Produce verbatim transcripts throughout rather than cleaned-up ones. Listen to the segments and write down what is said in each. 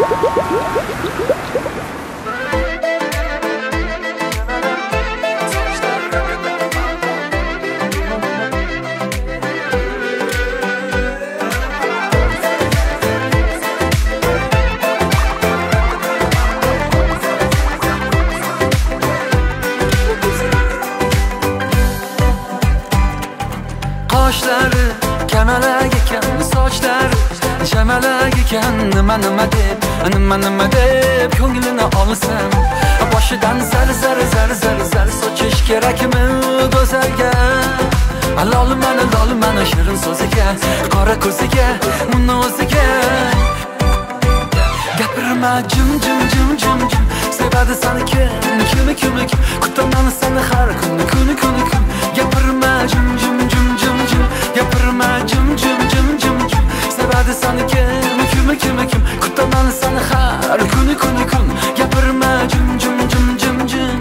Qoshlari kamalak ekan, sochlari chamalak ekan. Nima nima deb, nima nima deb ko'nglini olsam, boshidan zar zar zar zar zar sochish kerakmi go'zalga? Lolmani lolmani shirin so'ziga, qora ko'ziga, uni o'ziga. Gapirma jim jim jim jim jim, sevadi seni kim, kimi kimi kim, kutaman seni har kun, kuni kuni kun. Gapirma jim jim jim jim jim, gapirma jim jim jim jim jim, sevadi seni kim, kimi kimi kim, kutaman seni har kuni kuni kun. Gapirma jim jim jim jim jim.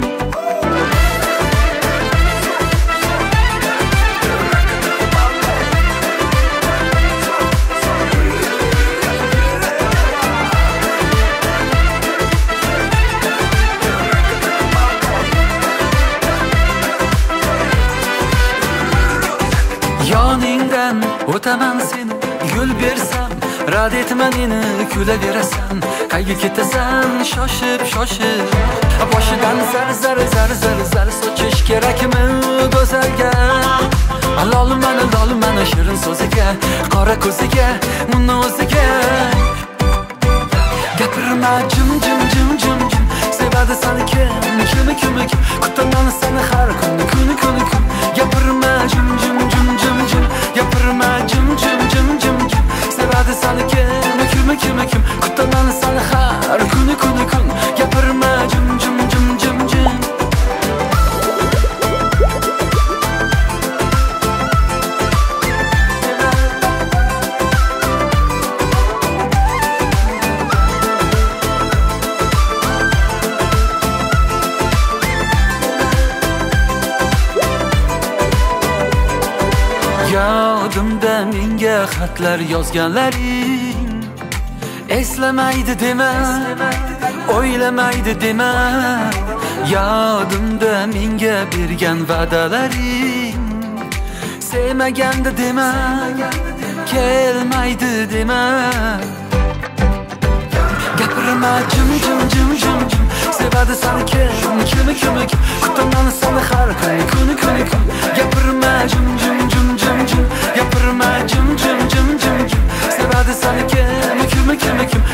Yoningdan o'taman seni, gul bersam rad etma meni, kulaverasan. Qayga ketasan shoshib shoshib, boshidan zar zar zar zar zar sochish kerakmi go'zalga? Lolmani lolmani shirin so'ziga, qora ko'ziga, uni o'ziga. Gapirma jim jim jim jim jim, sevadi seni kim, kimi kimi kim, kutaman seni har kun, kuni kuni kun. Gapirma jim jim jim jim jim, gapirma jim jim jim jim jim, sevadi seni kim, kimi kimi kim, kutaman seni har kuni kuni kun. Gapirma jim jim jim jim jim. Yodimda menga xatlar yozganlaring, eslamaydi dema, o'ylamaydi dema. Yodimda menga bergan va'dalaring, sevmaganda dema, kelmaydi dema. Gapirma jim jim jim jim jim, sevadi seni kim, kimi kimi kim, kutaman seni har kun, kuni kuni kun. Gapirma jim jim jim jim jim, gapirma jim jim jim jim jim, sevadi seni kim, kimi kimi kim,